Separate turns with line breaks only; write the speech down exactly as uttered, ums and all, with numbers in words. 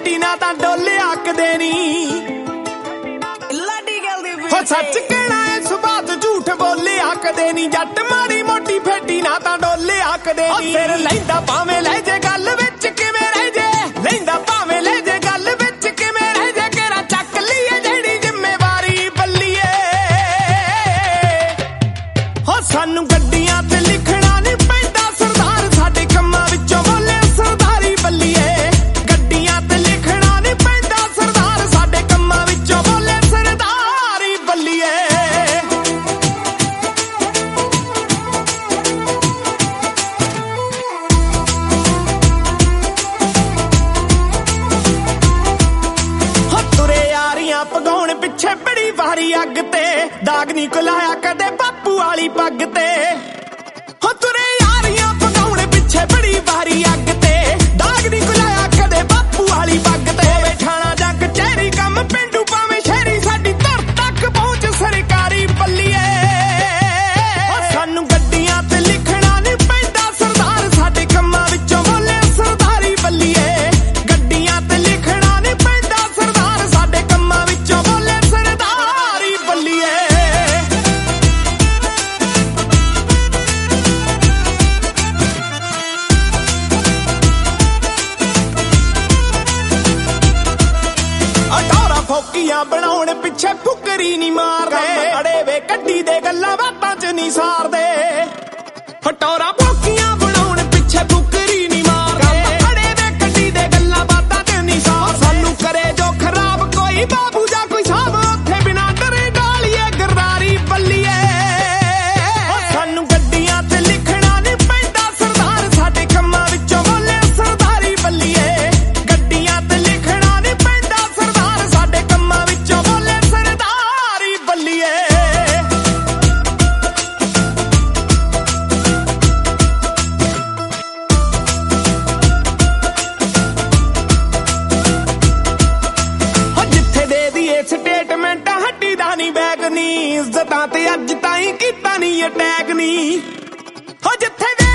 fatty ਨਾ ਤਾਂ ਡੋਲੇ ਆਕਦੇ ਨੀ ਹੋ ਸੱਚ ਕਹਿਣਾ ਏ ਸੁਭਾਤ ਝੂਠ ਬੋਲੇ ਆਕਦੇ ਨੀ ਜੱਟ ਮਾੜੀ ਮੋਟੀ ਫੇਟੀ ਨਾ ਤਾਂ ਡੋਲੇ ਆਕਦੇ ਨੀ ਫਿਰ ਲੈਂਦਾ ਭਾਵੇਂ ਲੈ ਜੇ ਗੱਲ ਵਿੱਚ ਕਿਵੇਂ ਰਹਿ ਜੇ ਲੈਂਦਾ ਭਾਵੇਂ ਲੈ ਜੇ ਗੱਲ ਵਿੱਚ ਕਿਵੇਂ ਰਹਿ ਜੇ ਕਿਹੜਾ ਚੱਕ ਲਈਏ ਜਿਹੜੀ ਜ਼ਿੰਮੇਵਾਰੀ ਬੱਲੀਏ ਹੋ ਸਾਨੂੰ ਗੱਡੀਆਂ ਤੇ ਲਿਖਣਾ ਨੀ ਪੈਂਦਾ ਸਰਦਾਰ ਸਾਡੇ ਕੰਮਾਂ ਵਿੱਚੋਂ ਬੋਲੇ ਸਰਦਾਰੀ ਬੱਲੀਏ ਗੱਡੀਆਂ ਤੇ ਲਿਖਣਾ ਨੀ ਪੈਂਦਾ ਸਰਦਾਰ ਸਾਡੇ ਕੰਮਾਂ ਵਿੱਚੋਂ ਬੋਲੇ ਸਰਦਾਰੀ ਬੱਲੀਏ ਪਗਾਉਣ ਪਿੱਛੇ ਬੜੀ ਵਾਰੀ ਅੱਗ ਤੇ ਦਾਗ ਨੀ ਕੁਲਾਇਆ ਕਦੇ ਬਾਪੂ ਵਾਲੀ ਪੱਗ ਤੇ ਹੋ ਤੁਰੇ ਯਾਰੀਆਂ ਪਗਾਉਣ ਪਿੱਛੇ ਬੜੀ ਵਾਰੀ ਅੱਗ ਤੇ ਦਾਗ ਨੀ ਕੁਲਾਇਆ ਕਦੇ ਬਾਪੂ ਵਾਲੀ ਪੱਗ ਤੇ ਹੋਵੇ ਠਾਣਾ ਜਾਂ ਕਚਹਿਰੀ ਕੰਮ ਪਿੰਡੂ ਭਾਵੇਂ ਸ਼ਹਿਰੀ ਸਾਡੀ ਧਰ ਤੱਕ ਪਹੁੰਚ ਸਰਕਾਰੀ ਬੱਲੀਏ ਸਾਨੂੰ ਗੱਡੀਆਂ ਤੇ ਲਿਖਣਾ ਨੀ ਪੈਂਦਾ ਸਰਦਾਰ ਸਾਡੇ ਕੰਮਾਂ ਵਿੱਚੋਂ ਬੋਲੇ ਸਰਦਾਰੀ ਬੱਲੀਏ ਗੱਡੀਆਂ ਤੇ ਲਿਖਣਾ ਨੀ ਪੈਂਦਾ ਸਰਦਾਰ ਸਾਡੇ ਕੰਮਾਂ ਵਿੱਚੋਂ ਬੋਲੇ ਸਰਦਾਰੀ ਬੱਲੀਏ ਅਟਾਰਾ ਫੋਕੀਆਂ ਬਣਾਉਣ ਪਿੱਛੇ ਫੁਕਰੀ ਨੀ ਮਾਰਦੇ ਅੜੇ ਵੇ ਕੱਢੀ ਦੇ ਗੱਲਾਂ ਬਾਤਾਂ ਚ ਨੀ ਸਾਰਦੇ ਹਟੋਰਾ ਫੋਕੀਆਂ ਬਣਾਉਣ ਪਿੱਛੇ ਫੁਕਰੀ ਨੀ ਮਾਰਦੇ ਅੜੇ ਵੇ ਕੱਢੀ ਦੇ ਗੱਲਾਂ ਬਾਤਾਂ ਚ ਨੀ ਸਾਰਦੇ ਸਾਨੂੰ ਕਰੇ ਜੋ ਖਰਾਬ ਕੋਈ ਬਾਬੂ ਜਾਂ ਕੋਈ ਸਾਹਬ ਉੱਥੇ ਬਿਨਾਂ ਡਰੇ ਡਾਲੀਏ ਗਰਦਾਰੀ ਬੱਲੀਏ ਸਾਨੂੰ ਗੱਡੀਆਂ ਤੇ ਲਿਖਣਾ ਨੀ ਪੈਂਦਾ ਸਰਦਾਰ ਸਾਡੇ ਕੰਮਾਂ ਵਿੱਚੋਂ ਬੋਲੇ ਸਰਦਾਰੀ ਬੱਲੀਏ ਗੱਡੀਆਂ ਤੇ ਲਿਖਣਾ ਨੀ ਪੈਂਦਾ ਸਰਦਾਰ ਸਾਡੇ ਕੰਮਾਂ ਵਿੱਚੋਂ ਬੋਲੇ ਸਰਦਾਰੀ ਬੱਲੀਏ ਜਿੱਥੇ ਦੇ ਦੀਏ ਸਟੇਟਮੈਂਟ ਹੱਡੀ ਦਾ ਨੀ ਬੈਗ ਨੀ ਇੱਜ਼ਤਾਂ ਤੇ ਅੱਜ ਤਾਈਂ ਕੀਤਾ ਨੀ ਅਟੈਕ ਨੀ ਹੋ ਜਿੱਥੇ